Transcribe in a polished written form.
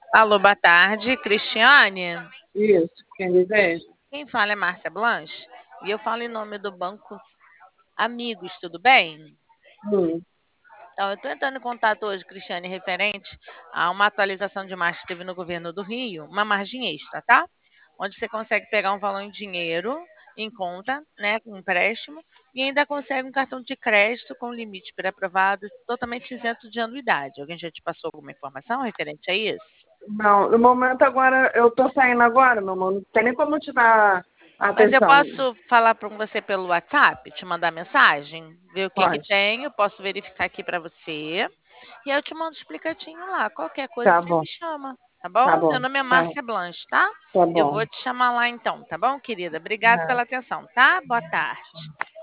Alô, boa tarde, Cristiane. Isso, quem deseja? Quem fala é Márcia Blanche e eu falo em nome do Banco Amigos, tudo bem? Hum. Então, eu estou entrando em contato hoje, Cristiane, referente a uma atualização de margem que teve no governo do Rio, uma margem extra, tá? Onde você consegue pegar um valor em dinheiro em conta, né, com um empréstimo, e ainda consegue um cartão de crédito com limite pré-aprovado, totalmente isento de anuidade. Alguém já te passou alguma informação referente a isso? Não, no momento agora, eu tô saindo agora, meu amor, não tem nem como te dar Mas eu atenção. posso falar para você pelo WhatsApp, te mandar mensagem, ver o que que Pode. tem, eu posso verificar aqui para você, e eu te mando um explicadinho lá. Qualquer coisa Tá você me bom, chama, tá tá bom? Meu bom, nome é tá, Márcia Blanche, tá? tá Eu vou bom. te chamar lá então, tá bom, querida? Obrigada É. pela atenção, tá? Boa tarde.